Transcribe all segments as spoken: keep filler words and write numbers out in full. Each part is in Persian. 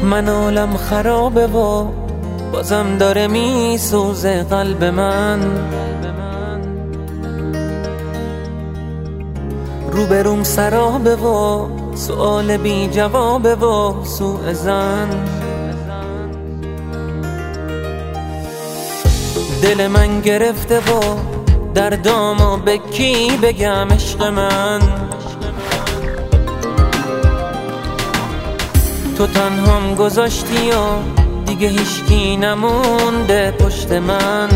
من عالم خرابه و بازم داره میسوزه قلب من. روبروم سرابه و سؤال بی جوابه و سوء ظن. دل من گرفته و دردامو به کی بگم عشق من. تو تنهام گذاشتی و دیگه هیچکی نمونده پشت من.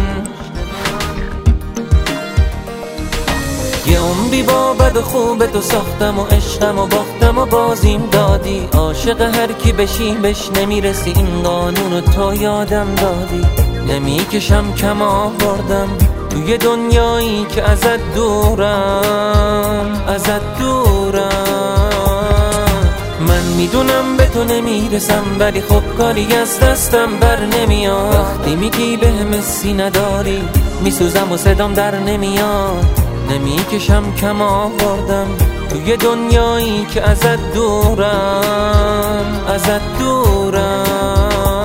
یه عمری با بد و خوب تو ساختم و عشقم و باختم و بازیم دادی. عاشق هر کی بشی بش نمیرسی، این قانونو تو یادم دادی. نمیکشم کم آوردم توی دنیایی که ازت دورم، ازت دورم. من میدونم به تو نمیرسم ولی خب کاری از دستم بر نمیاد. وقتی میگی بهم حسی نداری میسوزم و صدام در نمیاد. نمیکشم کم آوردم توی دنیایی که ازت دورم، ازت دورم.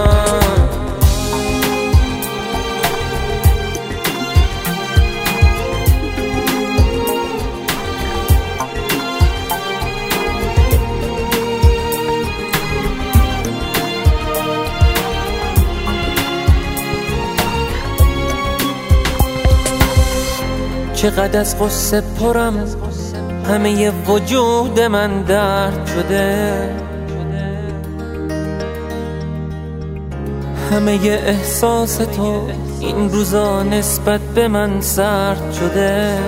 چقدر از قصه پرم، همه وجود من درد شده. همه احساس تو این روزا نسبت به من سرد شده.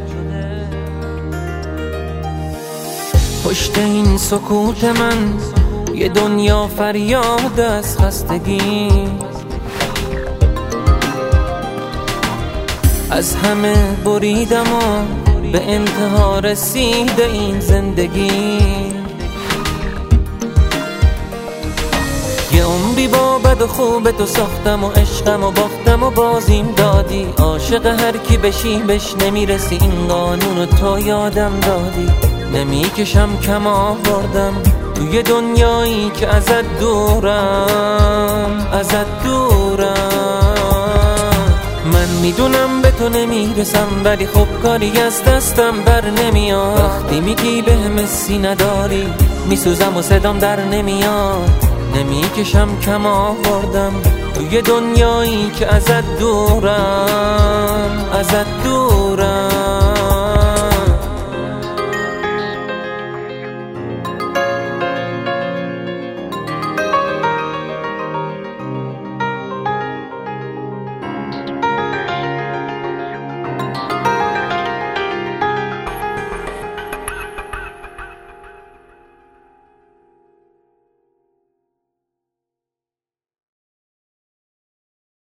پشت این سکوت من یه دنیا فریاد از خستگی. از همه بریدم و به انتها رسیده این زندگی. یه عمری با بد و خوب تو ساختم و عشقم و باختم و بازیم دادی. عاشق هر کی بشی بش نمیرسی، این قانونو تو یادم دادی. نمیکشم کم آوردم توی دنیایی که ازت دورم، ازت دورم. من میدونم به تو نمیرسم ولی خب کاری از دستم بر نمیاد. وقتی میگی بهم حسی نداری میسوزم و صدام در نمیاد. نمیکشم کم آوردم توی دنیایی که ازت دورم، ازت دورم.